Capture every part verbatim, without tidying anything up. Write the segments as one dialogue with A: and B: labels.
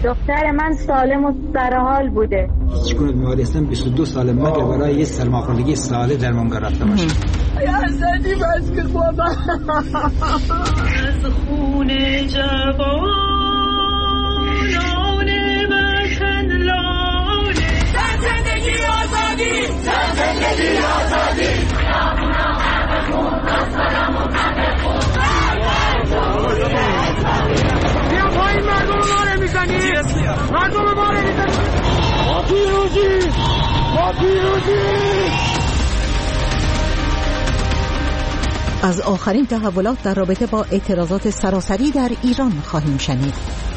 A: دختر من سالم و سرحال بوده.
B: چگونه بیماری هستم بیست و دو سال مگر برای یه سرماخوردگی ساله درمانگاه رفته باشم.
C: یا زدی بس که بابا از خون جوانان وطن لانه زن زندگی آزادی زن زندگی آزادی بیا پایین مردم ما رو میزنی مردم ما رو میزنی ما پیروزی ما پیروزی.
D: از آخرین تحولات در رابطه با اعتراضات سراسری در ایران خواهیم شنید.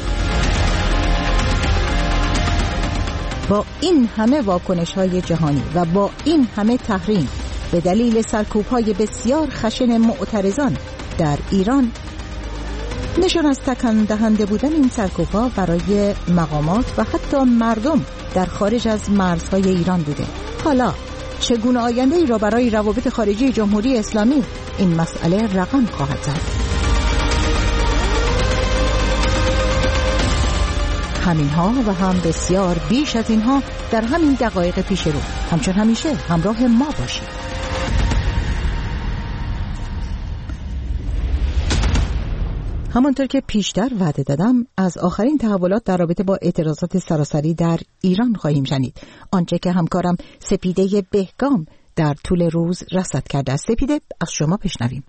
D: با این همه واکنش‌های جهانی و با این همه تحریم به دلیل سرکوب‌های بسیار خشن معترضان در ایران، نشان از تکان دهنده بودن این سرکوب‌ها برای مقامات و حتی مردم در خارج از مرزهای ایران بوده. حالا چگونه آینده‌ای را برای روابط خارجی جمهوری اسلامی این مسئله رقم خواهد زد؟ همینها و هم بسیار بیش از اینها در همین دقایق پیش رو. همچون همیشه همراه ما باشید. همانطور که پیشتر وعده دادم، از آخرین تحولات در رابطه با اعتراضات سراسری در ایران خواهیم شنید. آنچه که همکارم سپیده بهگام در طول روز رصد کرده است. سپیده، از شما بشنویم.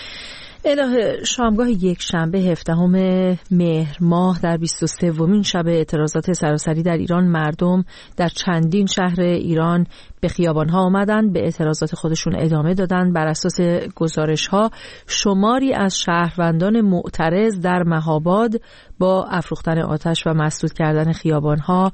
E: الهه، شامگاه یک شنبه هفدهم مهر ماه در بیست و سومین شب اعتراضات سراسری در ایران، مردم در چندین شهر ایران به خیابان‌ها آمدند، به اعتراضات خودشون ادامه دادند. بر اساس گزارش‌ها شماری از شهروندان معترض در مهاباد با افروختن آتش و مسدود کردن خیابان‌ها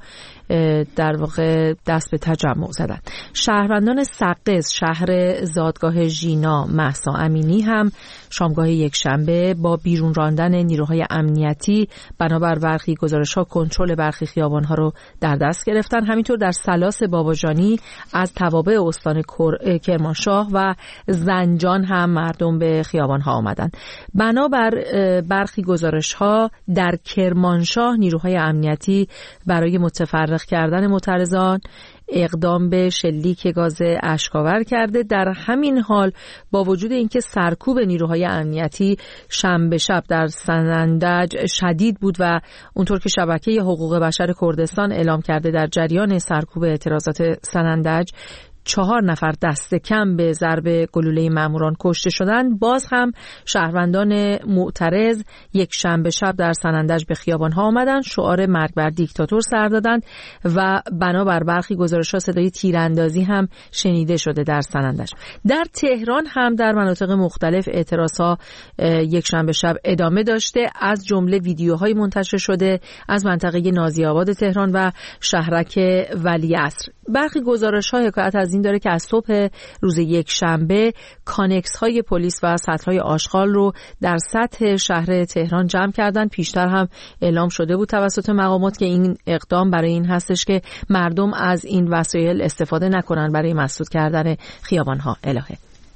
E: در واقع دست به تجمع زدند. شهروندان سقز، شهر زادگاه ژینا، مهسا امینی هم شامگاه یک شنبه با بیرون راندن نیروهای امنیتی بنابر برخی گزارش‌ها کنترل برخی خیابان‌ها رو در دست گرفتن. همینطور در سلاس باباجانی از توابع استان کرمانشاه و زنجان هم مردم به خیابان‌ها آمدند. بنابر برخی گزارش‌ها در کرمانشاه نیروهای امنیتی برای متفرق کردن معترضان اقدام به شلیک گاز اشک‌آور کرده. در همین حال با وجود اینکه سرکوب نیروهای امنیتی شنبه شب در سنندج شدید بود و اونطور که شبکه حقوق بشر کردستان اعلام کرده در جریان سرکوب اعتراضات سنندج چهار نفر دست کم به ضرب گلوله ماموران کشته شدند، باز هم شهروندان معترض یک شنبه شب در سنندج به خیابان‌ها آمدند، شعار مرگ بر دیکتاتور سر دادند و بنابر برخی گزارش‌ها صدای تیراندازی هم شنیده شده در سنندج. در تهران هم در مناطق مختلف اعتراضها یک شنبه شب ادامه داشته، از جمله ویدیوهای منتشر شده از منطقه نازی آباد تهران و شهرک ولیعصر. برخی گزارش‌ها حکایت از این داره که از صبح روز یک شنبه کانکس های پلیس و سطل های آشغال رو در سطح شهر تهران جمع کردن. پیشتر هم اعلام شده بود توسط مقامات که این اقدام برای این هستش که مردم از این وسایل استفاده نکنن برای مسدود کردن خیابان ها. الهه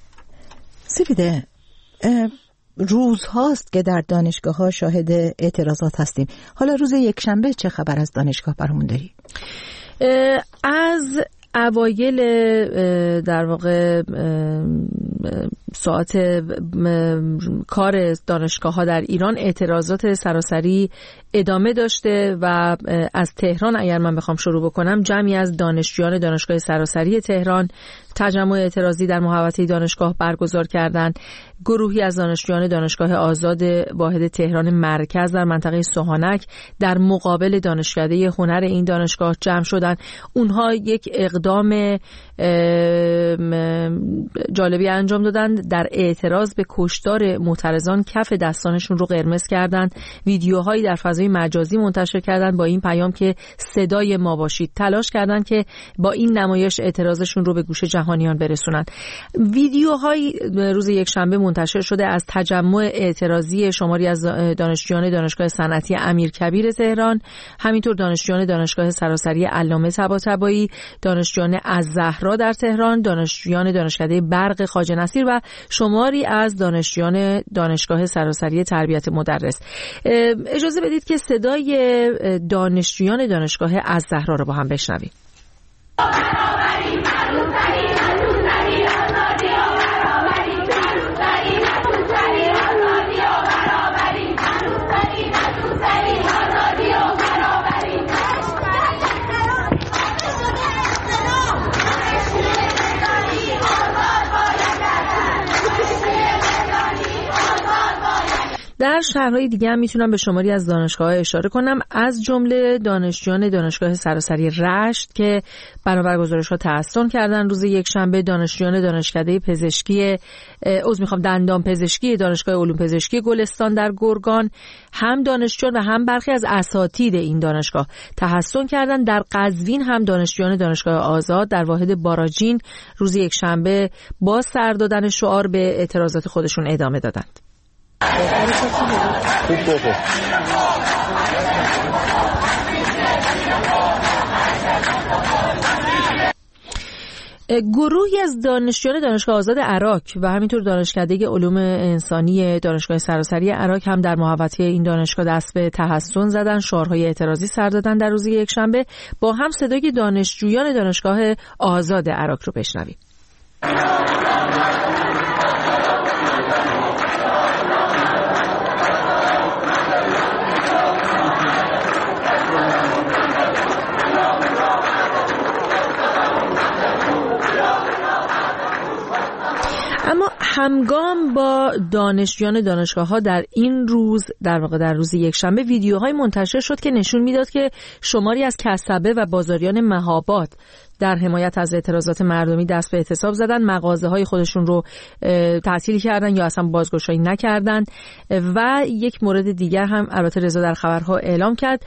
D: سپیده، روز هاست که در دانشگاه ها شاهد اعتراضات هستیم. حالا روز یک شنبه چه خبر از دانشگاه برامون داری؟
E: از اوایل در واقع ساعت کار دانشگاه ها در ایران اعتراضات سراسری ادامه داشته و از تهران اگر من بخوام شروع بکنم، جمعی از دانشجویان دانشگاه سراسری تهران تجمع اعتراضی در محوطه دانشگاه برگزار کردند. گروهی از دانشجویان دانشگاه آزاد واحد تهران مرکز در منطقه سوهانک در مقابل دانشکده هنر این دانشگاه جمع شدند. اونها یک اقدام جالبی انجام دادند، در اعتراض به کشتار معترضان کف دستانشون رو قرمز کردند، ویدیوهایی در فضای مجازی منتشر کردند با این پیام که صدای ما باشید. تلاش کردند که با این نمایش اعتراضشون رو به گوش جهانیان برسونند. ویدیوهایی روز یک شنبه منتشر شده از تجمع اعتراضی شماری از دانشجویان دانشگاه صنعتی امیرکبیر تهران، همینطور دانشجویان دانشگاه سراسری علامه طباطبایی، دانشجویان الزهرا زهرا در تهران، دانشجویان دانشکده برق خواجه نصیر و شماری از دانشجویان دانشگاه سراسری تربیت مدرس. اجازه بدید که صدای دانشجویان دانشگاه از زهرا رو با هم بشنویم. در شهرهای دیگه هم میتونم به شماری از دانشگاه‌ها اشاره کنم، از جمله دانشجویان دانشگاه سراسری رشت که بنابر گزارش‌ها تحسن کردن روز یک شنبه، دانشجویان دانشکده پزشکی عذر میخوام دندان پزشکی دانشگاه علوم پزشکی گلستان در گرگان، هم دانشجویان و هم برخی از اساتید این دانشگاه تحسن کردن. در قزوین هم دانشجویان دانشگاه آزاد در واحد باراجین روز یک شنبه با سر دادن شعار به اعتراضات خودشون ادامه دادند. گروهی از دانشجویان دانشگاه آزاد عراق و همینطور دانشکده علوم انسانی دانشگاه سراسری عراق هم در محوطه این دانشگاه دست به تحسن زدن، شعارهای اعتراضی سر دادن در روز یک شنبه. با هم صدای دانشجویان دانشگاه آزاد عراق رو بشنویم. اما همگام با دانشجویان دانشگاه‌ها در این روز در واقع در روز یک شنبه ویدیوهای منتشر شد که نشون میداد که شماری از کسبه و بازاریان مهاباد در حمایت از اعتراضات مردمی دست به اعتصاب زدن، مغازه‌های خودشون رو تعطیل کردن یا اصلا بازگشایی نکردن. و یک مورد دیگر هم البته رضا در خبرها اعلام کرد،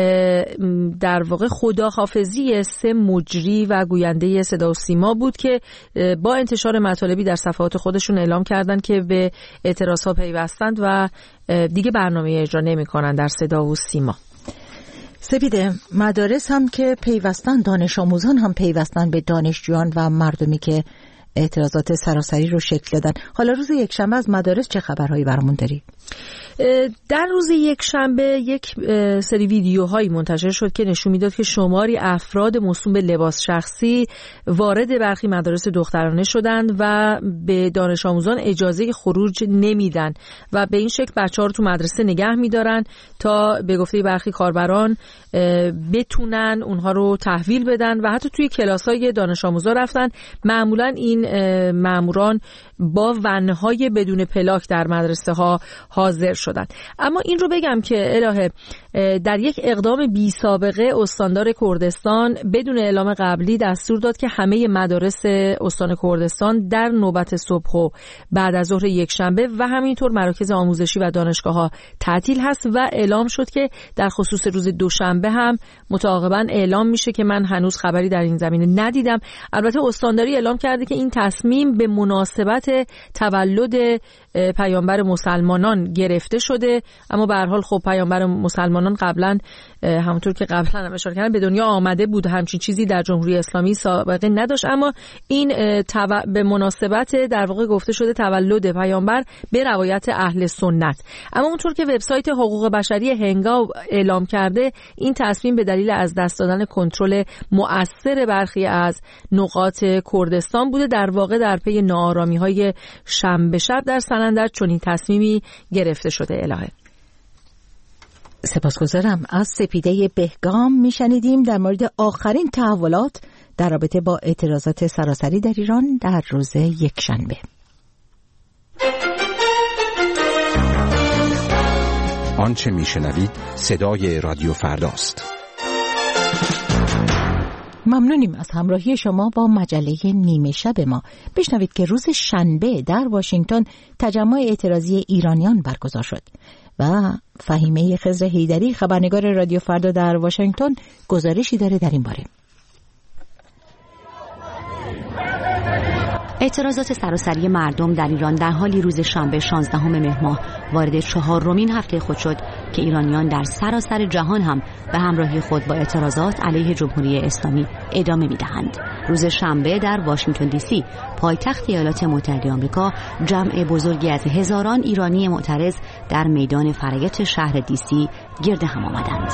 E: در واقع خداحافظی سه مجری و گوینده صدا و سیما بود که با انتشار مطالبی در صفحات خودشون اعلام کردن که به اعتراضها پیوستند و دیگه برنامه اجرا نمی‌کنن در صدا و سیما.
D: سپیده، مدارس هم که پیوستن، دانش آموزان هم پیوستن به دانشجویان و مردمی که اعتراضات سراسری رو شکل دادن. حالا روز یک شنبه از مدارس چه خبرهایی برامون داری؟
E: در روز یک شنبه یک سری ویدیوهایی منتشر شد که نشون میداد که شماری افراد موسوم به لباس شخصی وارد برخی مدارس دخترانه شدند و به دانش آموزان اجازه خروج نمیدن و به این شکل بچه‌ها رو تو مدرسه نگه میدارن تا به گفته برخی کاربران بتونن اونها رو تحویل بدن و حتی توی کلاس‌های دانش آموزا رفتن. معمولاً این ماموران با ونهای بدون پلاک در مدرسه ها حاضر شدند. اما این رو بگم که الهه در یک اقدام بی سابقه استاندار کردستان بدون اعلام قبلی دستور داد که همه مدارس استان کردستان در نوبت صبح و بعد از ظهر یک شنبه و همینطور مراکز آموزشی و دانشگاه ها تعطیل هست و اعلام شد که در خصوص روز دوشنبه هم متعاقبا اعلام میشه که من هنوز خبری در این زمینه ندیدم. البته استانداری اعلام کرده که این تصمیم به مناسبت تولد پیامبر مسلمانان گرفته شده، اما به هر حال خب پیامبر مسلمانان قبلا همونطور که قبلا هم اشاره کردم به دنیا آمده بود، همچین چیزی در جمهوری اسلامی سابقه نداشت، اما این تو... به مناسبت در واقع گفته شده تولد پیامبر به روایت اهل سنت. اما اونطور که وبسایت حقوق بشری هنگاو اعلام کرده، این تصمیم به دلیل از دست دادن کنترل مؤثر برخی از نقاط کردستان بوده. در واقع در پی ناآرامی‌های شنبه شب در سنندج چنین تصمیمی گرفته شده. الهه
D: سپاسگزارم. از سپیده بهگام میشنیدیم در مورد آخرین تحولات در رابطه با اعتراضات سراسری در ایران در روز یکشنبه.
F: آنچه میشنوید صدای رادیو فرداست.
D: ممنونیم از همراهی شما با مجله نیمه شب ما. بشنوید که روز شنبه در واشنگتن تجمع اعتراضی ایرانیان برگزار شد و فهیمه خضر حیدری خبرنگار رادیو فردا در واشنگتن گزارشی داره در این باره.
G: اعتراضات سراسری مردم در ایران در حالی روز شنبه شانزدهم مهر ماه وارد چهارمین هفته خود شد که ایرانیان در سراسر جهان هم به همراهی خود با اعتراضات علیه جمهوری اسلامی ادامه می‌دهند. روز شنبه در واشنگتن دی سی، پایتخت ایالات متحده آمریکا، جمع بزرگی از هزاران ایرانی معترض در میدان فرایت شهر دی سی گرد هم آمدند.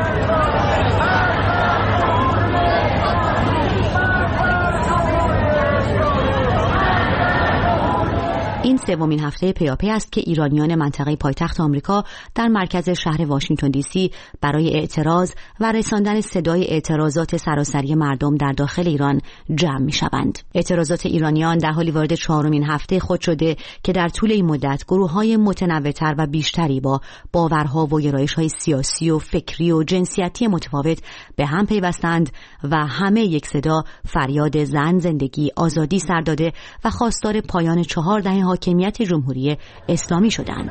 G: این سومین هفته پیاپی است که ایرانیان منطقه پایتخت آمریکا در مرکز شهر واشنگتن دی سی برای اعتراض و رساندن صدای اعتراضات سراسری مردم در داخل ایران جمع می‌شوند. اعتراضات ایرانیان در حالی وارد چهارمین هفته خود شده که در طول این مدت گروه‌های متنوع‌تر و بیشتری با باورها و گرایش‌های سیاسی و فکری و جنسیتی متفاوت به هم پیوستند و همه یک صدا فریاد زن، زندگی، آزادی سر داده و خواستار پایان چهار دهه حاکمیت جمهوری اسلامی شدند.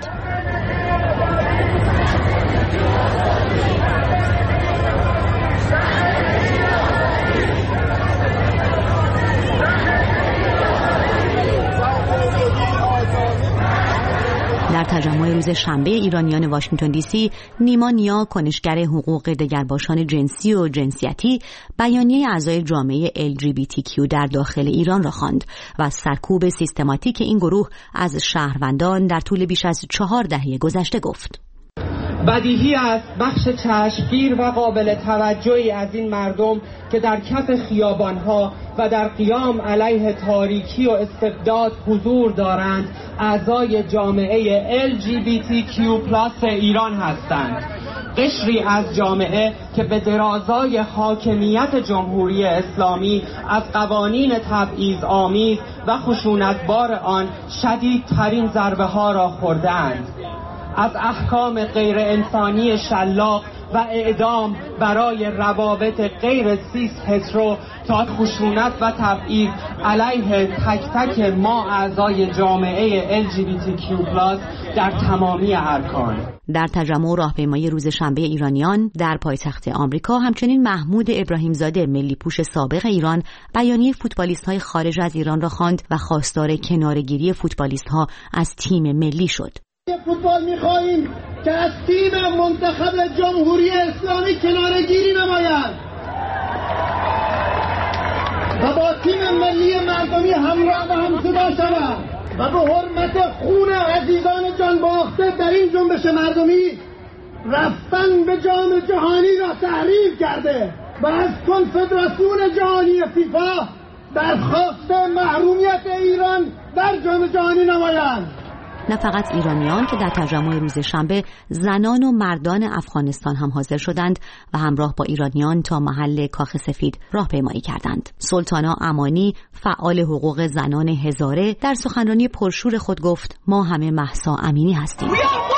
G: در تجمع روز شنبه ایرانیان واشنگتن دی سی، نیما نیا، کنشگر حقوق دگرباشان جنسی و جنسیتی، بیانیه اعضای جامعه ال جی بی تی کیو در داخل ایران را خواند و سرکوب سیستماتیک این گروه از شهروندان در طول بیش از چهار دهه گذشته گفت.
H: بدیهی است بخش چشمگیر و قابل توجهی از این مردم که در کف خیابانها و در قیام علیه تاریکی و استبداد حضور دارند اعضای جامعه ال جی بی تی کیو پلاس ایران هستند. قشری از جامعه که به درازای حاکمیت جمهوری اسلامی از قوانین تبعیض آمیز و خشونتبار آن شدیدترین ضربه ها را خورده‌اند. از احکام غیر انسانی شلاق و اعدام برای روابط غیر سیس هترو تا خشونت و تبعیض علیه تک تک ما اعضای جامعه ال جی بی تی کیو پلاس در تمامی ارکان.
G: در تجمع راهپیمایی روز شنبه ایرانیان در پایتخت آمریکا همچنین محمود ابراهیم زاده، ملی پوش سابق ایران، بیانیه فوتبالیست‌های خارج از ایران را خواند و خواستار کناره‌گیری فوتبالیست‌ها از تیم ملی شد.
I: فوتبال می‌خواهیم که از تیم منتخب جمهوری اسلامی کناره‌گیری نمایند و با تیم ملی مردمی همراه و همصدا شوند و به حرمت خون عزیزان جان باخته در این جنبش مردمی رفتن به جام جهانی را تحریم کرده و از کنفدراسیون جهانی فیفا درخواست محرومیت ایران در جام جهانی نمایند.
G: نه فقط ایرانیان که در تجمع روز شنبه زنان و مردان افغانستان هم حاضر شدند و همراه با ایرانیان تا محل کاخ سفید راهپیمایی کردند. سلطانا امانی، فعال حقوق زنان هزاره، در سخنرانی پرشور خود گفت: ما همه مهسا امینی هستیم.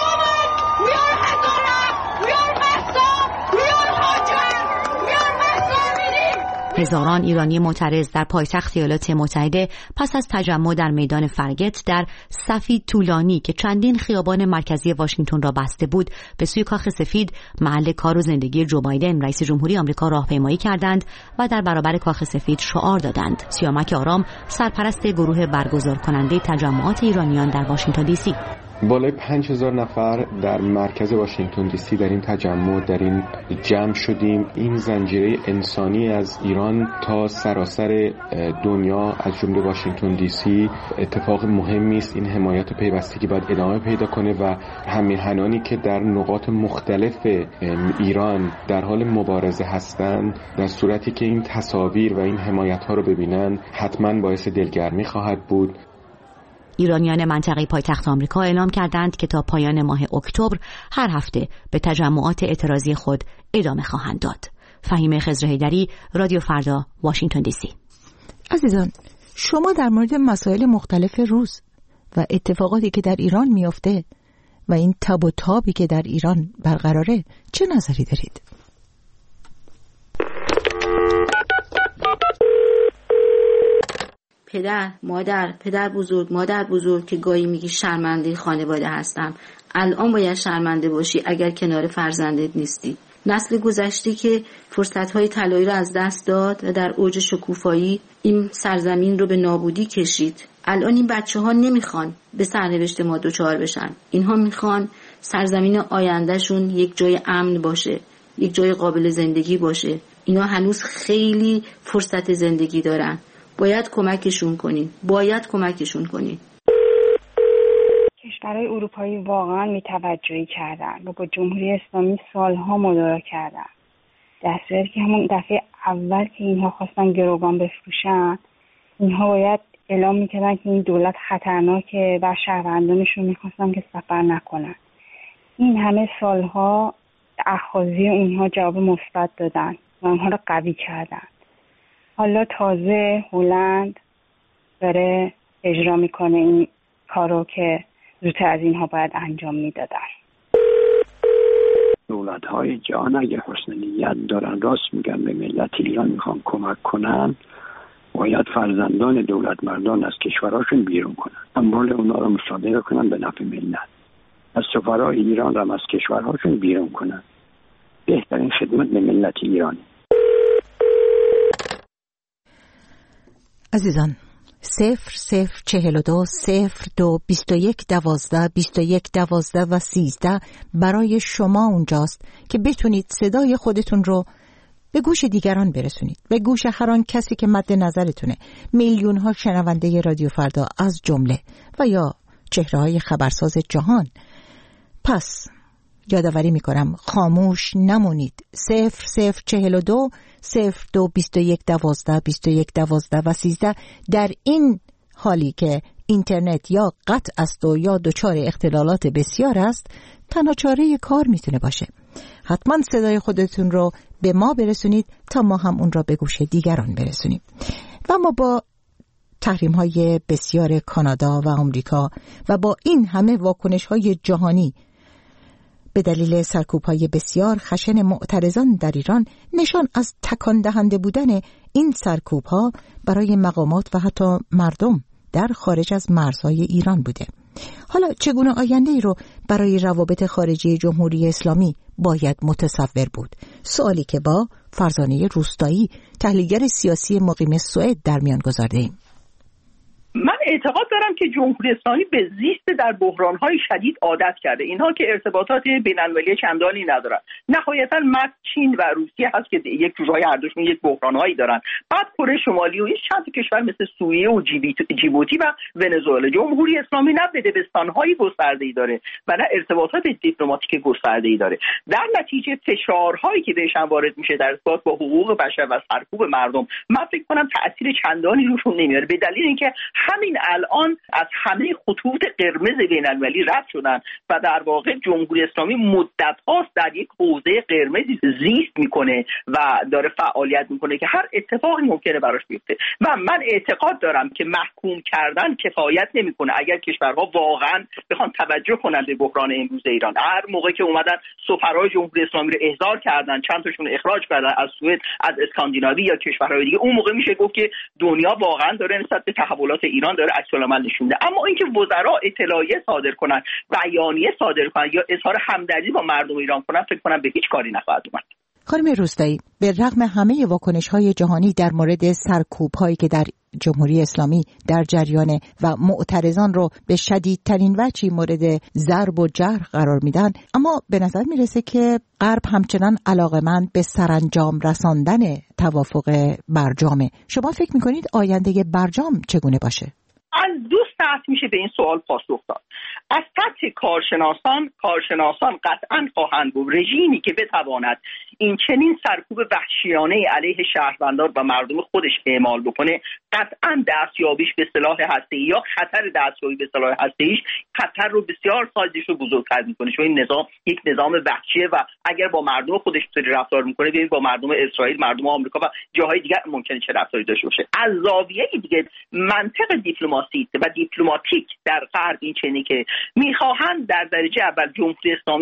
G: هزاران ایرانی معترض در پایتخت ایالات متحده پس از تجمع در میدان فرگت در صفی طولانی که چندین خیابان مرکزی واشنگتن را بسته بود به سوی کاخ سفید، محل کار و زندگی جو بایدن رئیس جمهوری آمریکا، راهپیمایی کردند و در برابر کاخ سفید شعار دادند. سیامک آرام، سرپرست گروه برگزار کننده تجمعات ایرانیان در واشنگتن دی سی:
J: بالای پنج هزار نفر در مرکز واشنگتن دی سی در این تجمع در این جمع شدیم. این زنجیره انسانی از ایران تا سراسر دنیا از جمله واشنگتن دی سی اتفاق مهمی است. این حمایت و پیوستگی باید ادامه پیدا کنه و همیهنانی که در نقاط مختلف ایران در حال مبارزه هستند، در صورتی که این تصاویر و این حمایت ها رو ببینن، حتما باعث دلگرمی خواهد بود.
G: ایرانیان منطقه پایتخت آمریکا اعلام کردند که تا پایان ماه اکتبر هر هفته به تجمعات اعتراضی خود ادامه خواهند داد. فهیمه خضر حیدری، رادیو فردا، واشنگتن دی سی.
D: عزیزان، شما در مورد مسائل مختلف روز و اتفاقاتی که در ایران میافته و این تب و تابی که در ایران برقراره چه نظری دارید؟
K: پدر، مادر، پدر بزرگ، مادر بزرگ که گاهی میگی شرمنده خانواده هستم، الان باید شرمنده باشی اگر کنار فرزندت نیستی. نسل گذشته که فرصت‌های طلایی رو از دست داد و در اوج شکوفایی این سرزمین رو به نابودی کشید. الان این بچه‌ها نمیخوان به سرنوشت ما دوچار بشن. اینها میخوان سرزمین آیندهشون یک جای امن باشه، یک جای قابل زندگی باشه. اینا هنوز خیلی فرصت زندگی دارن. باید کمکشون کنین. باید کمکشون کنین.
L: کشورهای اروپایی واقعا بی‌توجهی کردن و با جمهوری اسلامی سالها مدارا کردن. در صورتی که همون دفعه اول که اینها خواستن گروگان بفروشن، اینها باید اعلام میکردن که این دولت خطرناکه و شهروندانشون میخواستن که سفر نکنن. این همه سالها اخاذی اونها جواب مثبت دادن و اونها رو قوی کردن. حالا تازه هلند داره اجرا میکنه این کارو که زودتر از اینها باید انجام میدادن.
M: دولت‌های جهان اگه حسن نیت دارن، راست میگن به ملت ایران میخوان کمک کنن، باید فرزندان دولت مردان از کشورهاشون بیرون کنن، اموال اونا رو مصادره کنن به نفع ملت. از سفرای ایران رو از کشورهاشون بیرون کنن. بهترین خدمت به ملت ایران.
D: عزیزان، صفر صفر چهل و دو صفر دو بیست و یک دوازده بیست و یک دوازده و سیزده برای شما اونجاست که بتونید صدای خودتون رو به گوش دیگران برسونید، به گوش هر آن کسی که مد نظرتونه. میلیون ها شنونده رادیو فردا از جمله و یا چهره‌های خبرساز جهان. پس یادآوری میکنم خاموش نمونید. صفر صفر چهل و دو صفر دو بیست و یک دوازده بیست و یک دوازده و سیزده. در این حالی که اینترنت یا قطع است و یا دچار اختلالات بسیار است، تنها چاره کار میتونه باشه. حتما صدای خودتون رو به ما برسونید تا ما هم اون را به گوش دیگران برسونیم. و ما با تحریم های بسیار کانادا و آمریکا و با این همه واکنش های جهانی به دلیل سرکوب‌های بسیار خشن معترضان در ایران نشان از تکان دهنده بودن این سرکوب‌ها برای مقامات و حتی مردم در خارج از مرزهای ایران بوده. حالا چگونه آینده‌ای رو برای روابط خارجی جمهوری اسلامی باید متصور بود؟ سوالی که با فرزانه روستایی، تحلیلگر سیاسی مقیم سوئد در میان گذارده‌ایم.
N: من اعتقاد دارم که جمهوری اسلامی به زیست در بحران‌های شدید عادت کرده. اینها که ارتباطات بین‌المللی چندانی ندارن. نهایتاً مرز چین و روسیه هست که یک جوجای هر دوشون یک بحران‌هایی دارن. بعد کره شمالی و این چند تا کشور مثل سوریه و جیبوتی و ونزوئلا. جمهوری اسلامی نه دبستان‌های گسترده‌ای داره و نه ارتباطات دیپلماتیک گسترده‌ای داره. در نتیجه فشارهایی که بهش وارد میشه در ارتباط با حقوق بشر و سرکوب مردم، من فکر کنم تأثیر چندانی روشون نمیاره، به دلیل اینکه همین الان از همه خطوط قرمز بین‌المللی رد شدن و در واقع جمهوری اسلامی مدت هاست در یک حوزه قرمزی زیست میکنه و داره فعالیت میکنه که هر اتفاقی ممکنه براش بیفته. و من اعتقاد دارم که محکوم کردن کفایت نمیکنه. اگر کشورها واقعا بخوان توجه کنن به بحران امروز ایران، هر موقع که اومدن سفرای جمهوری اسلامی رو احضار کردن، چند تاشون اخراج کردن از سوئد، از اسکاندیناوی یا کشورهای دیگه، اون موقع میشه گفت که دنیا واقعا داره نسبت به تحولات ایران داره عکس العمل نشون میده. اما اینکه وزرا اطلاعیه صادر کنن، بیانیه صادر کنن یا اظهار همدردی با مردم ایران کنن، فکر کنم به هیچ کاری نخواهد اومد.
D: خانم روستایی، به رغم همه واکنش‌های جهانی در مورد سرکوب‌هایی که در جمهوری اسلامی در جریان و معترضان رو به شدیدترین وجهی مورد ضرب و جرح قرار میدن، اما به نظر میرسه که غرب همچنان علاقه‌مند به سرانجام رساندن توافق برجامه. شما فکر میکنید آینده برجام چگونه باشه؟
N: از دو سطح میشه به این سوال پاسخ داد. از سطح کارشناسان، کارشناسان قطعاً خواهند بود رژیمی که بتواند این چنین سرکوب وحشیانه علیه شهروندان و مردم خودش اعمال بکنه، قطعاً دستیابیش به سلاح هسته‌ای یا خطر دستیابی به سلاح هسته‌ایش خطر رو بسیار سازش رو بزرگتر میکنه، چون این نظام یک نظام وحشیه و اگر با مردم خودش طوری رفتار میکنه، ببین با مردم اسرائیل، مردم آمریکا و جاهای دیگر ممکنه چه رفتاری داشته باشه. از زاویه دیگه منطق دیپلماسی و دیپلماتیک در غرب این چنینه که میخواهند در درجه اول جمهوری اسلامی رو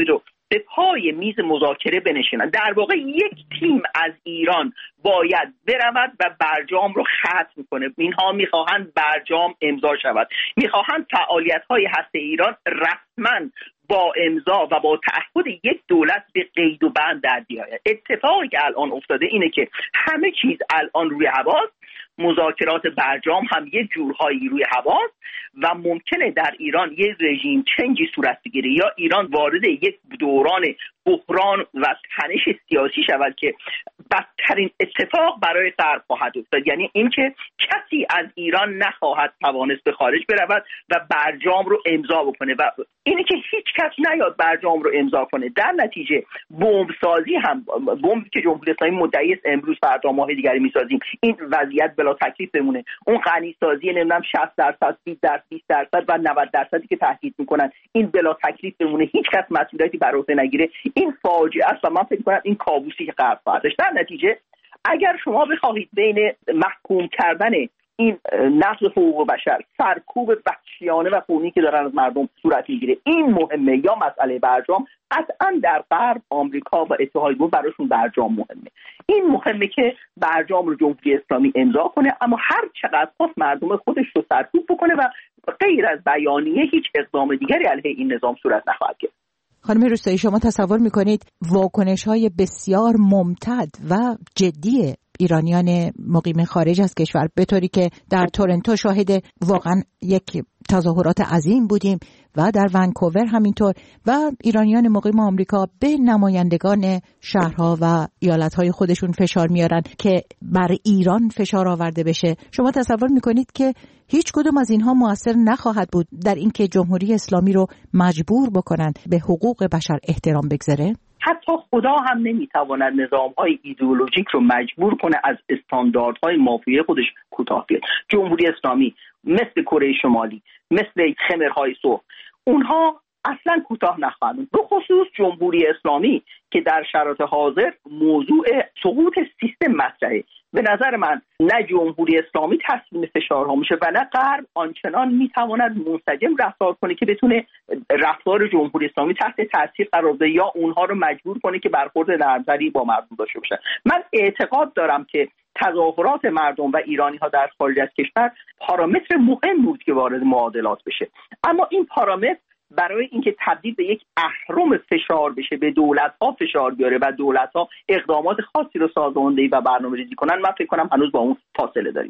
N: به پای میز مذاکره بنشینند. در واقع یک تیم از ایران باید برود و برجام رو ختم کنه. اینها میخواهند برجام امضا شود، میخواهند فعالیت‌های هسته ایران رسما با امضا و با تعهد یک دولت به قید و بند در بیاید. اتفاقی که الان افتاده اینه که همه چیز الان روی هواست، مذاکرات برجام هم یک جورهایی روی هواست و ممکنه در ایران یک رژیم چنجی صورت بگیره یا ایران وارد یک دوران بحران و تنش سیاسی شود که بدترین اتفاق برای غرب خواهد افتاد. یعنی اینکه کسی از ایران نخواهد توانست به خارج برود و برجام رو امضا بکنه و اینه که هیچ کس نیاد برجام رو امضا کنه. در نتیجه بمب سازی هم، بمبی که جمهوری اسلامی مدعی است امروز فردا ماه دیگری میسازیم، این وضعیت بلا تکلیف بمونه. اون غنی سازی نمیدونم شصت درصد بیست درصد بیست درصد و نود درصدی که تهدید میکنن این بلا تکلیف بمونه، هیچ کس مسئولیتی بر عهده نگیره. این فاجعه است و من فکر می‌کنم این کابوسی که غرب خواهد داشت. در نتیجه اگر شما بخواهید بین محکوم کردن این نقض حقوق بشر، سرکوب وحشیانه و خونی که دارن از مردم صورت میگیره، این مهمه یا مسئله برجام، قطعا در غرب آمریکا و اتحادیه اروپا براشون برجام مهمه. این مهمه که برجام رو جمهوری اسلامی امضا کنه، اما هر چقدر خواست مردم خودش رو سرکوب بکنه و غیر از بیانیه هیچ اقدام دیگری علیه این نظام صورت نخواهد گرفت.
D: خانم روستایی، شما تصور میکنید واکنش‌های بسیار ممتد و جدی ایرانیان مقیم خارج از کشور به طوری که در تورنتو شاهد واقعا یک تظاهرات عظیم بودیم و در ونکوور همینطور و ایرانیان مقیم آمریکا به نمایندگان شهرها و ایالتهای خودشون فشار میارن که بر ایران فشار آورده بشه، شما تصور میکنید که هیچ کدوم از اینها مؤثر نخواهد بود در اینکه جمهوری اسلامی رو مجبور بکنن به حقوق بشر احترام بگذاره؟
N: حتی خدا هم نمیتواند نظام‌های ایدئولوژیک رو مجبور کنه از استانداردهای مافیای خودش کوتاه بیاد. جمهوری اسلامی مثل کره شمالی، مثل خمرهای سرخ، اونها اصلا کوتاه نخواهند. به خصوص جمهوری اسلامی که در شرایط حاضر موضوع سقوط سیستم مطرحه. به نظر من نه جمهوری اسلامی تسلیم فشارها میشه و نه غرب آنچنان میتواند منسجم رفتار کنه که بتونه رفتار جمهوری اسلامی تحت تاثیر قرار بده یا اونها رو مجبور کنه که برخورد نرم‌تری با مردم داشته باشن. من اعتقاد دارم که تظاهرات مردم و ایرانی ها در خارج از کشور پارامتر مهم بود که وارد معادلات بشه، اما این پارامتر برای اینکه تبدیل به یک اهرم فشار بشه، به دولت‌ها فشار بیاره و دولت‌ها اقدامات خاصی رو سازماندهی و برنامه‌ریزی کنن، من فکر کنم هنوز با اون فاصله داریم.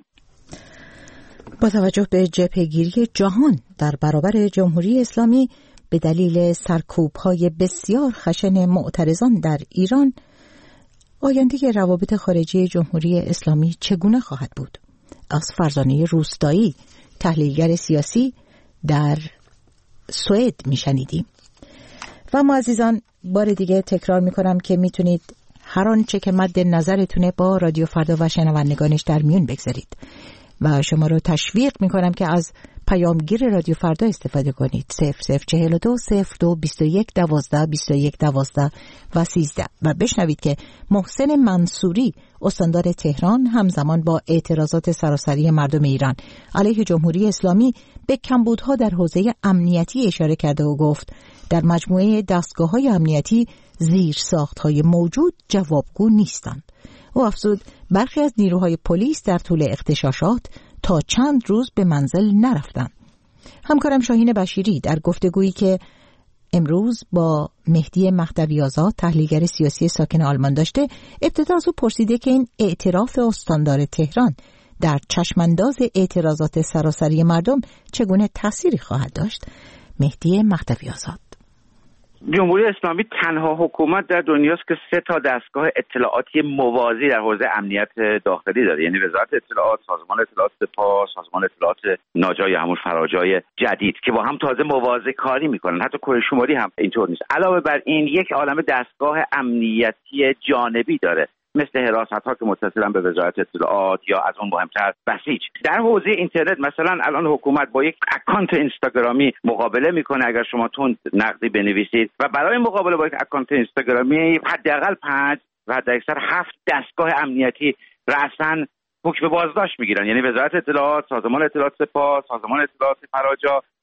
D: با توجه به جبهه‌گیری جهان در برابر جمهوری اسلامی به دلیل سرکوب‌های بسیار خشن معترضان در ایران، آینده روابط خارجی جمهوری اسلامی چگونه خواهد بود؟ از فرزانه روستایی، تحلیلگر سیاسی در سوئد میشنیدیم. و ما عزیزان بار دیگه تکرار میکنم که میتونید هر آنچه که مد نظرتونه با رادیو فردا و شنوندگانش در میون بگذارید و شما رو تشویق میکنم که از پیامگیر رادیو فردا استفاده کنید. صفر صفر چهل و دو صفر دو بیست و یک دوازده بیست و یک دوازده و سیزده و بشنوید که محسن منصوری استاندار تهران همزمان با اعتراضات سراسری مردم ایران علیه جمهوری اسلامی به کمبودها در حوزه امنیتی اشاره کرده و گفت در مجموعه دستگاه‌های امنیتی زیر ساخت‌های موجود جوابگو نیستند. او افزود برخی از نیروهای پلیس در طول اغتشاشات تا چند روز به منزل نرفتند. همکارم شاهین بشیری در گفتگویی که امروز با مهدی مهدوی آزاد تحلیلگر سیاسی ساکن آلمان داشته، ابتدا از او پرسیده که این اعتراف استاندار تهران در چشمانداز اعتراضات سراسری مردم چگونه تأثیری خواهد داشت. مهدی مهدوی آزاد:
O: جمهوری اسلامی تنها حکومت در دنیاست که سه تا دستگاه اطلاعاتی موازی در حوزه امنیت داخلی داره، یعنی وزارت اطلاعات، سازمان اطلاعات سپاه، سازمان اطلاعات ناجا یا همون فراجای جدید که با هم تازه موازی کاری میکنن. حتی کره شمالی هم اینطور نیست. علاوه بر این یک عالمه دستگاه امنیتی جانبی داره مثل حراست‌ها که متصلن به وزارت اطلاعات یا از اون مهمتر بسیج. در حوزه اینترنت مثلا الان حکومت با یک اکانت اینستاگرامی مقابله میکنه اگر شما تند نقدی بنویسید و برای مقابله با یک اکانت اینستاگرامی حداقل پنج و حداکثر هفت دستگاه امنیتی رأساً حکم بازداشت میگیرن، یعنی وزارت اطلاعات، سازمان اطلاعات سپاه، سازمان اطلاعات فراجا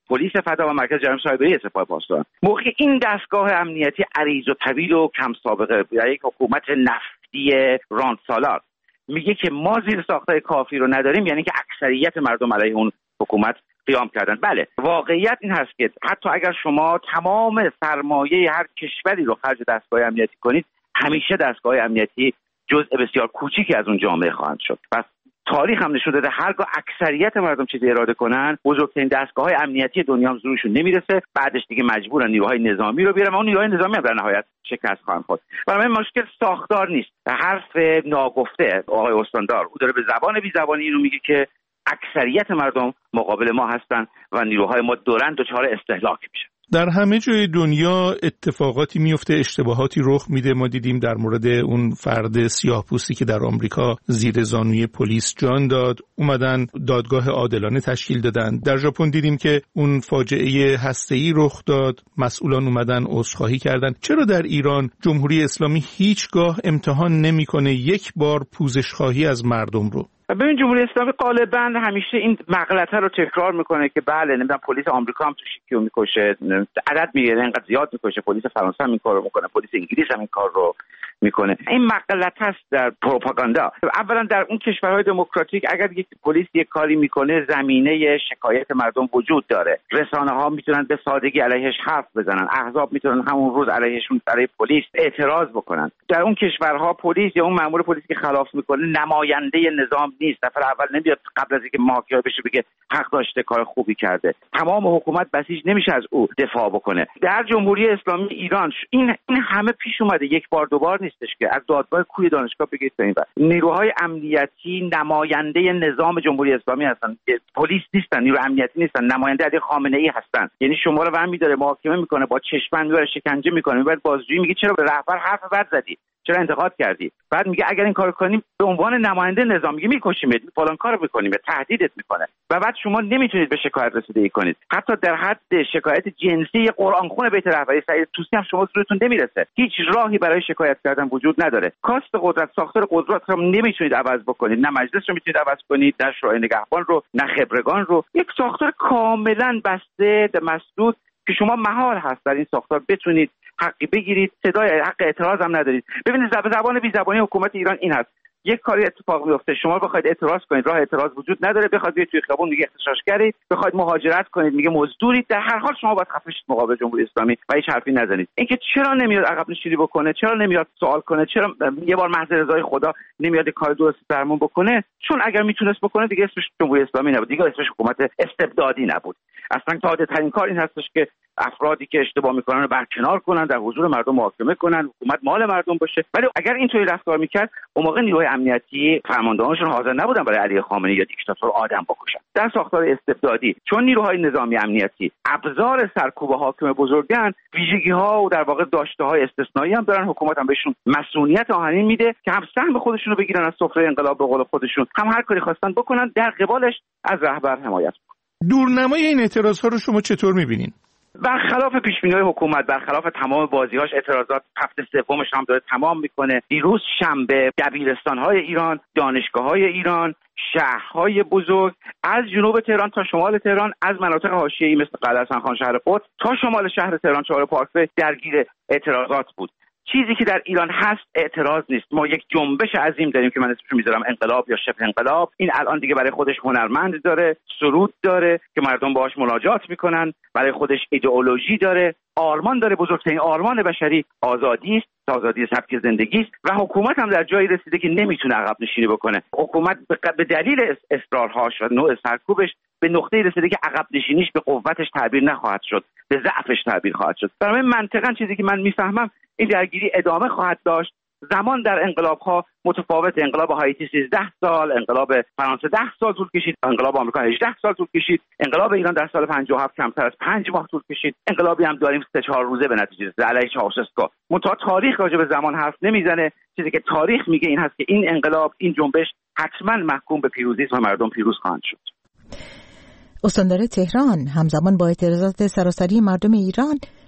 O: پلیس فدا و مرکز جرایم سایبری سپاه پاسداران. موقع این دستگاه امنیتی عریض و طویل و کم سابقه یا یک حکومت نفتی راندسالار میگه که ما زیر ساختای کافی رو نداریم، یعنی که اکثریت مردم علیه اون حکومت قیام کردن. بله، واقعیت این هست که حتی اگر شما تمام سرمایه هر کشوری رو خرج دستگاه امنیتی کنید، همیشه دستگاه امنیتی جزء بسیار کوچیکی از اون جامعه خواهند شد. پس تاریخ هم نشون داده هرگاه اکثریت مردم چیزی اراده کنن، بزرگترین دستگاه‌های امنیتی دنیا هم زورشون نمیرسه، بعدش دیگه مجبورن نیروهای نظامی رو بیارن و اون نیروهای نظامی هم در نهایت شکست خواهند خورد. برای من مشکل ساختار نیست، حرف ناگفته آقای استاندار، او داره به زبان بی زبانی اینو میگه که اکثریت مردم مقابل ما هستن و نیروهای ما دورن دچار استهلاک میشن.
P: در همه جای دنیا اتفاقاتی میفته، اشتباهاتی رخ میده. ما دیدیم در مورد اون فرد سیاه‌پوستی که در آمریکا زیر زانوی پلیس جان داد، اومدن دادگاه عادلانه تشکیل دادن. در ژاپن دیدیم که اون فاجعه هسته‌ای رخ داد، مسئولان اومدن عذرخواهی کردن. چرا در ایران جمهوری اسلامی هیچگاه امتحان نمیکنه یک بار پوزشخواهی از مردم رو؟
O: ببین، جمهوری اسلامی غالبا همیشه این مغلطه رو تکرار میکنه که بله نمیدونم پلیس آمریکا هم تو شیکیو میکشه، عدد میگیره، اینقدر زیاد میکشه، پلیس فرانسه هم این کارو میکنه، پلیس انگلیس هم این کار رو میکنه. این مغلطه است در پروپاگاندا. اولا در اون کشورهای دموکراتیک اگر یک پلیس یک کاری میکنه، زمینه شکایت مردم وجود داره، رسانه ها میتونن به سادگی علیهش حرف بزنن، احزاب میتونن همون روز علیهشون برای پلیس اعتراض بکنن. در اون کشورها پلیس یا اون مأمور پلیسی که خلاف میکنه نماینده نظام نیست، نفر اول نمیاد قبل از اینکه محاکمه بشه بگه حق داشته، کار خوبی کرده. تمام حکومت بسیج نمیشه از او دفاع بکنه. در جمهوری اسلامی ایران این این همه پیش اومده، یک بار دو بار نیستش که از دادگاه کوی دانشگاه بگید تا این بعد. نیروهای امنیتی نماینده نظام جمهوری اسلامی هستن، پلیس نیستن، نیروی امنیتی نیستن، نماینده علی خامنه‌ای هستن. یعنی شما رو برمی داره محاکمه میکنه، با چشمند میبره شکنجه میکنه، میبره بازجویی، میگه چرا به رهبر حرف بد زدی، چرا انتقاد کردی، بعد میگه اگر این کارو کنیم به عنوان نماینده نظام میگه میکشیمت، فلان کارو میکنیم، تهدیدت میکنه و بعد شما نمیتونید به شکایت رسیدگی کنید. حتی در حد شکایت جنسی قرآن خون بیت رهبری سعید طوسی هم شما زورتون نمیرسه. هیچ راهی برای شکایت کردن وجود نداره. کاست قدرت، ساختار قدرت رو نمیتونید عوض بکنید، نه مجلس رو میتونید عوض کنید، نه شورای نگهبان رو، نه خبرگان رو. یک ساختار کاملا بسته مسدود که شما محال هست در این ساختار بتونید حقی بگیرید، صدای حق اعتراض هم ندارید. ببینید زبان بی زبانی حکومت ایران این هست، یک کاری اتفاق میفته شما بخواید اعتراض کنید، راه اعتراض وجود نداره، بخواید بیاید توی خیابون میگه اغتشاشگرید، بخواید مهاجرت کنید میگه مزدورید، در هر حال شما باید خفه شید مقابل جمهوری اسلامی و هیچ حرفی نزنید. اینکه چرا نمیاد عقب نشینی بکنه، چرا نمیاد سوال کنه، چرا یه بار محض رضای خدا نمیاد کار درست درمون بکنه؟ چون اگر میتونست بکنه دیگه اسمش جمهوری اسلامی نبود، دیگه اسمش حکومت استبدادی نبود. اصلا ساده ترین کار این هستش که افرادی که اشتباه میکنن رو برکنار کنن، در حضور مردم محاکمه کنن، حکومت مال مردم باشه. ولی اگر اینطوری رفتار میکرد، اون موقع نیروهای امنیتی فرماندهانشون حاضر نبودن برای علی خامنه‌ای یا دیکتاتور آدم بکشن. در ساختار استبدادی چون نیروهای نظامی امنیتی ابزار سرکوب حاکم بزرگن، ویژگی‌ها و در واقع داشته‌های استثنایی هم دارن، حکومت هم بهشون مسئولیت آهنین میده که هم سهم خودشون رو بگیرن از سفره انقلاب به قول خودشون، هم هر کاری خواستن بکنن، در قبالش از رهبر حمایت کنن.
P: دورنمای این اعتراض‌ها رو شما چطور می‌بینین؟
O: برخلاف پیش‌بینی‌های حکومت، برخلاف تمام بازی‌هاش، اعتراضات هفته سومش هم داره تمام میکنه. دیروز شنبه دبیرستان‌های ایران، دانشگاه‌های ایران، شهرهای بزرگ از جنوب تهران تا شمال تهران، از مناطق حاشیه‌ای مثل قلعه حسن خان شهر قدس تا شمال شهر تهران چهار پارکوی درگیر اعتراضات بود. چیزی که در ایران هست اعتراض نیست. ما یک جنبش عظیم داریم که من اسمش میذارم انقلاب یا شبه انقلاب. این الان دیگه برای خودش هنرمند داره، سرود داره که مردم باهاش مناجات میکنن، برای خودش ایدئولوژی داره، آرمان داره. بزرگترین آرمان بشری آزادی است، آزادی سبک زندگی است و حکومت هم در جایی رسیده که نمیتونه عقب نشینی بکنه. حکومت به دلیل اصرارهاش و نوع سرکوبش به نقطه‌ای رسیده که عقب نشینیش به قوتش تعبیر نخواهد شد، به ضعفش تعبیر خواهد شد. برای من منطقاً چیزی که من میفهمم این درگیری ادامه خواهد داشت. زمان در انقلاب‌ها متفاوت. انقلاب هایتی سیزده سال، انقلاب فرانسه ده سال طول کشید، انقلاب آمریکا هجده سال طول کشید، انقلاب ایران در سال پنجاه و هفت کمتر از پنج ماه طول کشید. انقلابی هم داریم سه چهار روزه به نتیجه رسید علیه چاوشسکو. منتها تاریخ راجع به زمان حرف نمیزنه. چیزی که تاریخ میگه این هست که این انقلاب، این جنبش حتما محکوم به پیروزی است و مردم پیروز خواهند شد.
D: استاندار تهران همزمان با اعتراضات سراسری مردم ایران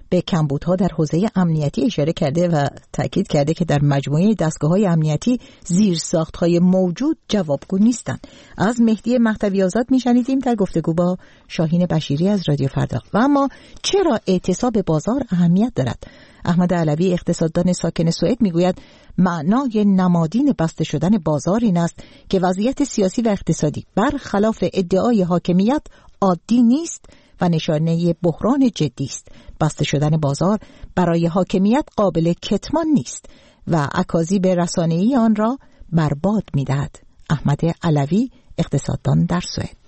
D: به کمبودها در حوزه امنیتی اشاره کرده و تاکید کرده که در مجموعه دستگاه‌های امنیتی زیرساخت‌های موجود جوابگو نیستند. از مهدی مهدوی آزاد می‌شنیدیم در گفتگو با شاهین بشیری از رادیو فردا. و اما چرا اعتصاب بازار اهمیت دارد؟ احمد علوی اقتصاددان ساکن سوئد میگوید معنای نمادین بسته شدن بازار این است که وضعیت سیاسی و اقتصادی برخلاف ادعای حاکمیت عادی نیست و نشانه بحران جدی است. بسته شدن بازار برای حاکمیت قابل کتمان نیست و اکاذیب رسانه‌ای آن را برباد می‌دهد. احمد علوی اقتصاددان در سوئد: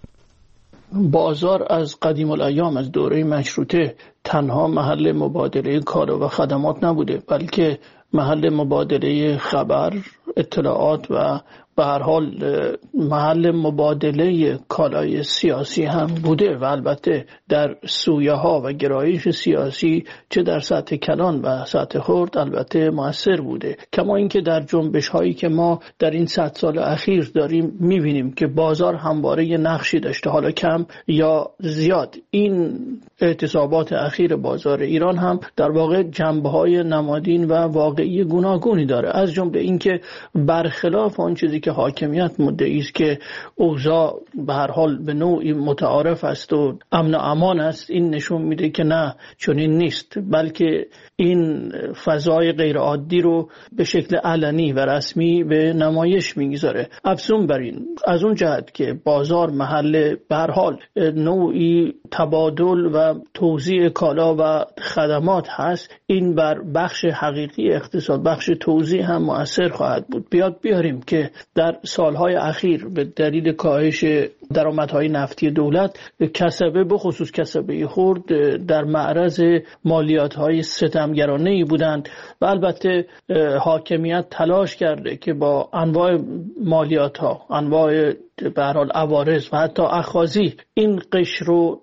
Q: بازار از قدیم الایام، از دوره مشروطه، تنها محل مبادله کالا و خدمات نبوده، بلکه محل مبادله خبر، اطلاعات و به هر حال محل مبادله کالای سیاسی هم بوده و البته در سویه ها و گرایش سیاسی چه در سطح کلان و سطح خرد البته مؤثر بوده. کما اینکه در جنبش هایی که ما در این صد سال اخیر داریم میبینیم که بازار همواره یه نقشی داشته، حالا کم یا زیاد. این اعتصابات اخیر بازار ایران هم در واقع جنبه های نمادین و واقعی گوناگونی داره، از جمله اینکه برخلاف آن چیزی که حاکمیت مدعی است که اوضاع به هر حال به نوعی متعارف است و امن و امان است، این نشون میده که نه، چنین نیست، بلکه این فضای غیر عادی رو به شکل علنی و رسمی به نمایش میگذاره. افزون بر این، از اون جهت که بازار محل به هر حال نوعی تبادل و توزیع کالا و خدمات هست، این بر بخش حقیقی اقتصاد، بخش توزیع هم مؤثر خواهد بود. بیاد بیاریم که در سالهای اخیر به دلیل کاهش درآمدهای نفتی دولت، کسبه به خصوص کسبه خرد در معرض مالیات‌های ستمگرانه‌ای بودند و البته حاکمیت تلاش کرده که با انواع مالیات‌ها، انواع به هر حال عوارض و حتی اخاذی این قشر رو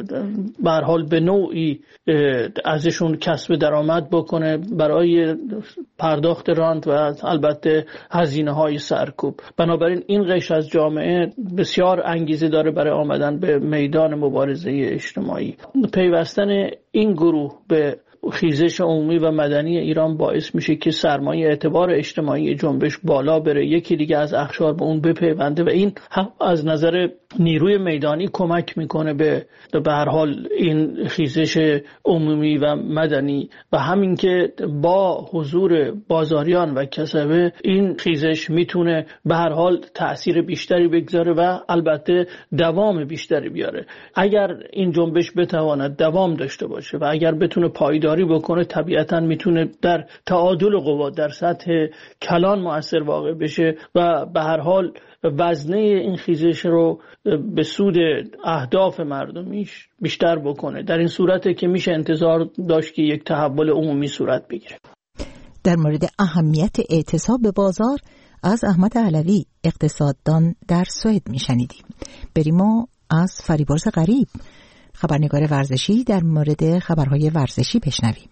Q: به هر حال به نوعی ازشون کسب درآمد بکنه برای پرداخت رانت و البته هزینه‌های سرکوب. بنابراین این قشر از جامعه بسیار انگیزه داره برای آمدن به میدان مبارزه اجتماعی. پیوستن این گروه به خیزش عمومی و مدنی ایران باعث میشه که سرمایه اعتبار اجتماعی جنبش بالا بره، یکی دیگه از اقشار به اون بپیونده و این هم از نظر نیروی میدانی کمک میکنه به به هر حال این خیزش عمومی و مدنی و همین که با حضور بازاریان و کسبه این خیزش میتونه به هر حال تأثیر بیشتری بگذاره و البته دوام بیشتری بیاره. اگر این جنبش بتواند دوام داشته باشه و اگر بتونه پایداری بکنه، طبیعتاً میتونه در تعادل قوا در سطح کلان مؤثر واقع بشه و به هر حال وزنه این خیزش رو به سود اهداف مردمیش بیشتر بکنه. در این صورته که میشه انتظار داشت که یک تحول عمومی صورت بگیره.
D: در مورد اهمیت اعتصاب بازار از احمد علوی اقتصاددان در سوئد میشنیدیم. بریم از فریبرز غریب، خبرنگار ورزشی، در مورد خبرهای ورزشی بشنویم.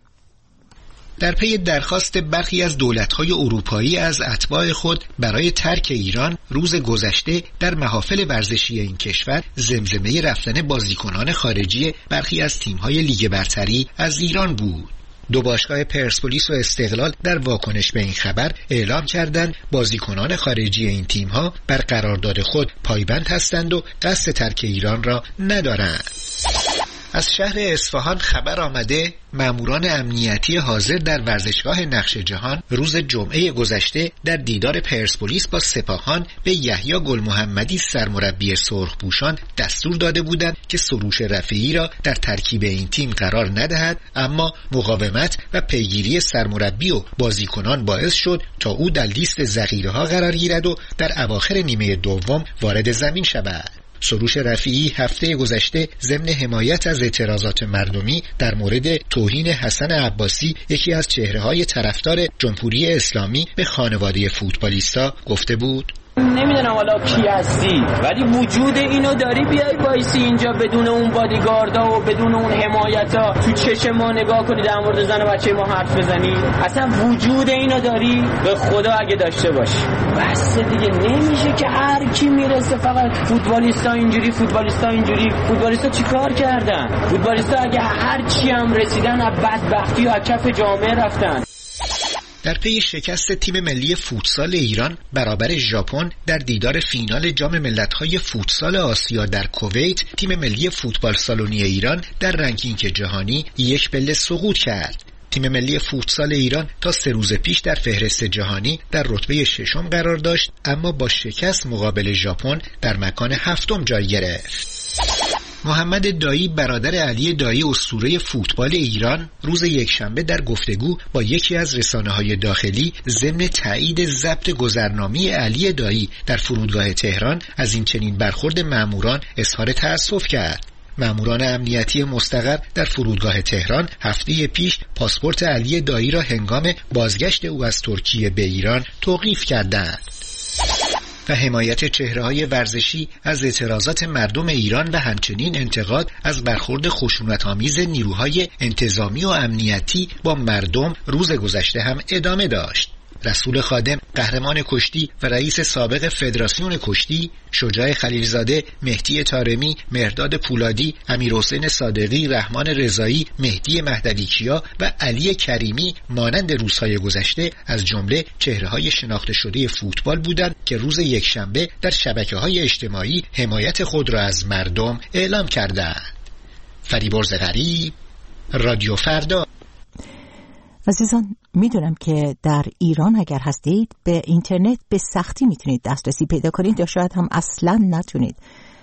R: در پی درخواست برخی از دولت‌های اروپایی از اتباع خود برای ترک ایران، روز گذشته در محافل ورزشی این کشور زمزمه رفتن بازیکنان خارجی برخی از تیم‌های لیگ برتری از ایران بود. دو باشگاه پرسپولیس و استقلال در واکنش به این خبر اعلام کردند بازیکنان خارجی این تیم‌ها بر قرارداد خود پایبند هستند و قصد ترک ایران را ندارند. از شهر اصفهان خبر آمده ماموران امنیتی حاضر در ورزشگاه نقش جهان روز جمعه گذشته در دیدار پرسپولیس با سپاهان به یحیی گل محمدی سرمربی سرخپوشان دستور داده بودند که سروش رفیعی را در ترکیب این تیم قرار ندهد، اما مقاومت و پیگیری سرمربی و بازیکنان باعث شد تا او در لیست ذخیره‌ها قرار گیرد و در اواخر نیمه دوم وارد زمین شود. سروش رفیعی هفته گذشته ضمن حمایت از اعتراضات مردمی در مورد توهین حسن عباسی، یکی از چهره‌های طرفدار جمهوری اسلامی، به خانواده فوتبالیستا گفته بود:
S: نمیدونم حالا کی هستی، ولی وجود اینو داری بیای وایسی اینجا بدون اون بادیگاردا و بدون اون حمایتا تو چشم ما نگاه کنی در مورد زن و بچه ما حرف بزنی؟ اصلا وجود اینو داری؟ به خدا اگه داشته باشی. بس دیگه نمیشه که هر کی میرسه فقط فوتبالیستا اینجوری فوتبالیستا اینجوری. فوتبالیستا چیکار کردن؟ فوتبالیستا اگه هر چی هم رسیدن از بدبختی و از کف جامعه رفتن.
R: در پی شکست تیم ملی فوتسال ایران برابر ژاپن در دیدار فینال جام ملت‌های فوتسال آسیا در کویت، تیم ملی فوتبال سالونی ایران در رنکینگ جهانی یک پله سقوط کرد. تیم ملی فوتسال ایران تا سه روز پیش در فهرست جهانی در رتبه ششم قرار داشت، اما با شکست مقابل ژاپن در مکان هفتم جای گرفت. محمد دایی برادر علی دایی اسطوره فوتبال ایران روز یکشنبه در گفتگو با یکی از رسانه‌های داخلی ضمن تایید ضبط گذرنامه علی دایی در فرودگاه تهران از این چنین برخورد ماموران اظهار تأسف کرد. ماموران امنیتی مستقر در فرودگاه تهران هفته پیش پاسپورت علی دایی را هنگام بازگشت او از ترکیه به ایران توقیف کردند. و حمایت چهره‌های ورزشی از اعتراضات مردم ایران و همچنین انتقاد از برخورد خشونت‌آمیز نیروهای انتظامی و امنیتی با مردم روز گذشته هم ادامه داشت. رسول خادم، قهرمان کشتی و رئیس سابق فدراسیون کشتی، شجاع خلیلزاده، مهدی طارمی، مهرداد پولادی، امیرحسین صادقی، رحمان رضایی، مهدی مهدوی‌کیا و علی کریمی مانند روزهای گذشته از جمله چهره‌های شناخته شده فوتبال بودند که روز یکشنبه در شبکه‌های اجتماعی حمایت خود را از مردم اعلام کردند. فریبرز غریب، رادیو فردا.
D: عزیزان، میدونم که در ایران اگر هستید به اینترنت به سختی میتونید دسترسی پیدا کنید یا شاید هم اصلا نتونید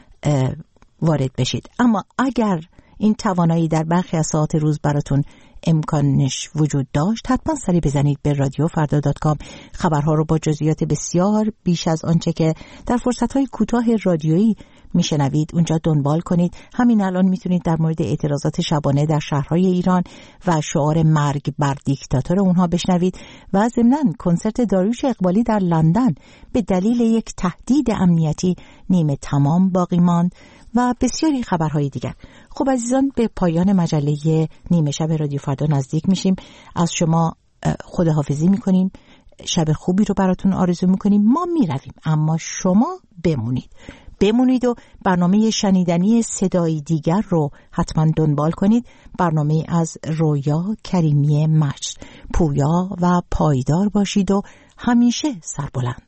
D: وارد بشید، اما اگر این توانایی در برخی از ساعات روز براتون امکانش وجود داشت، حتما سری بزنید به رادیو فردا دات کام. خبرها رو با جزئیات بسیار بیش از آنچه که در فرصت‌های کوتاه رادیویی میشنوید اونجا دنبال کنید. همین الان میتونید در مورد اعتراضات شبانه در شهرهای ایران و شعار مرگ بر دیکتاتور اونها بشنوید و ضمناً کنسرت داریوش اقبالی در لندن به دلیل یک تهدید امنیتی نیمه تمام باقی ماند و بسیاری خبرهای دیگر. خب عزیزان، به پایان مجله نیمه شب رادیو فردا نزدیک میشیم. از شما خداحافظی میکنیم، شب خوبی رو براتون آرزو میکنیم. ما میرویم اما شما بمونید بمونید و برنامه شنیدنی صدای دیگر رو حتما دنبال کنید. برنامه از رویا کریمی مجد. پویا و پایدار باشید و همیشه سربلند.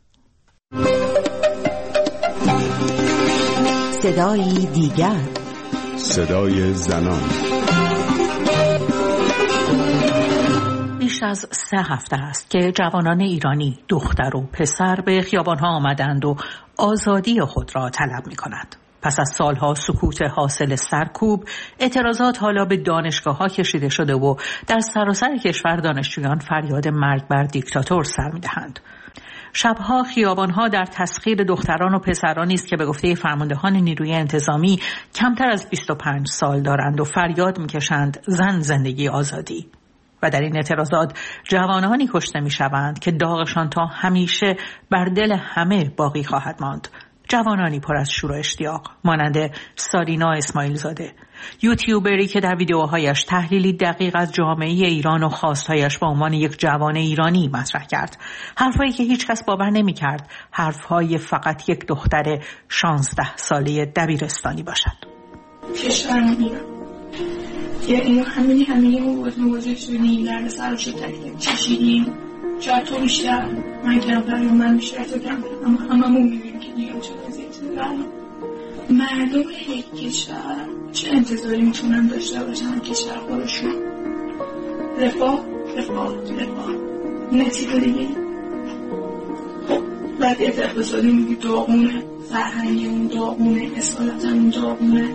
D: صدای دیگر،
T: صدای زنان.
U: بیش از سه هفته است که جوانان ایرانی دختر و پسر به خیابان‌ها آمدند و آزادی خود را طلب می‌کنند. پس از سالها سکوت حاصل سرکوب، اعتراضات حالا به دانشگاه‌ها کشیده شده و در سراسر کشور دانشجویان فریاد مرگ بر دیکتاتور سر می‌دهند. شبها خیابان‌ها در تسخیر دختران و پسرانی است که به گفته فرماندهان نیروی انتظامی کمتر از بیست و پنج سال دارند و فریاد می‌کشند زن، زندگی، آزادی. و در این اعتراضات جوانانی کشته می‌شوند که داغشان تا همیشه بر دل همه باقی خواهد ماند. جوانانی پر از شور و اشتیاق مانند سارینا اسماعیل زاده، یوتیوبری که در ویدیوهایش تحلیلی دقیق از جامعه ایران و خواستهایش به عنوان یک جوان ایرانی مطرح کرد. حرفایی که هیچ کس باور نمی‌کرد حرفهای فقط یک دختر شانزده ساله دبیرستانی باشد.
V: کشورم ایران که اینو همینی همینی مواجه مواجه شدیم، در سر رو تک تک چشیدیم. شاید تو بیشتر، من کمتر یا من بیشتر تو کمتر، اما هممون میبینیم که دیگه چه وضعیتی دارم. مردم یک کشور چه انتظاری میتونن داشته باشن کشور خودشون؟ رفاه، رفاه، رفاه، نتیجه دیگه. خب وضعیت اقتصادی میگی داغونه، فرهنگی اون داغونه، اصالت اون داغونه.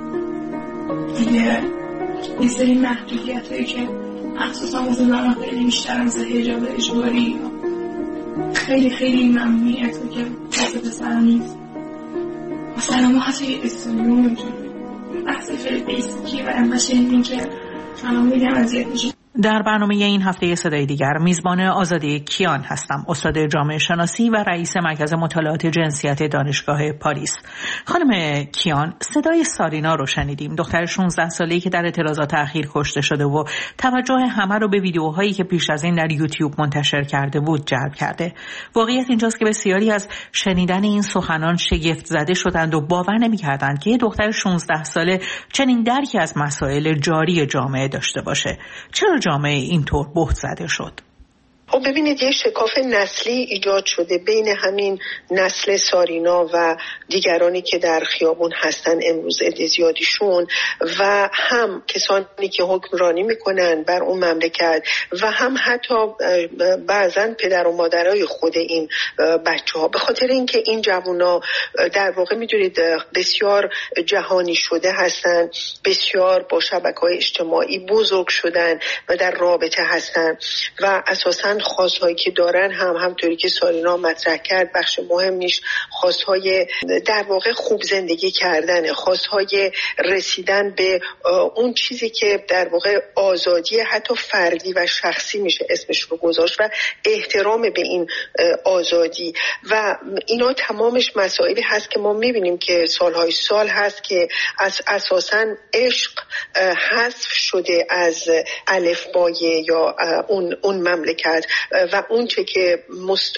V: دیگه یه سری محدودیت هایی که مخصوصا واسه زنان خیلی بیشتر از حجاب اجباری، خیلی خیلی ممنوعیت هایی که واسه پسر نیست. مثلا ما حتی یه استادیوم میتونیم بحث خیلی بیسیکی و همه شنیدیم که همه میگم اذیت میشه.
U: در برنامه این هفته صدای دیگر میزبان آزادی کیان هستم، استاد جامعه شناسی و رئیس مرکز مطالعات جنسیت دانشگاه پاریس. خانم کیان، صدای سارینا رو شنیدیم، دختر شانزده ساله‌ای که در اعتراضات اخیر کشته شده و توجه همه رو به ویدیوهایی که پیش از این در یوتیوب منتشر کرده بود جلب کرده. واقعیت اینجاست که بسیاری از شنیدن این سخنان شگفت زده شدند و باور نمی‌کردند که دختر شانزده ساله چنین درکی از مسائل جاری جامعه داشته باشه. چرا جامعه اینطور بهت زده شد؟
A: خب ببینید، یه شکاف نسلی ایجاد شده بین همین نسل سارینا و دیگرانی که در خیابون هستن امروز، عده زیادیشون، و هم کسانی که حکمرانی میکنن بر اون مملکت و هم حتی بعضن پدر و مادرای خود این بچه ها، به خاطر اینکه این جوونا در واقع میدونید بسیار جهانی شده هستن، بسیار با شبکه‌های اجتماعی بزرگ شدن و در رابطه هستن و اساساً خواستهایی که دارن هم همطوری که سارینا مطرح کرد بخش مهمیش خواستهای در واقع خوب زندگی کردن، خواستهای رسیدن به اون چیزی که در واقع آزادی حتی فردی و شخصی میشه اسمش رو گذاشت و احترام به این آزادی و اینا تمامش مسائلی هست که ما میبینیم که سالهای سال هست که از اساساً عشق حذف شده از الفبای یا اون اون مملکت و اون چه که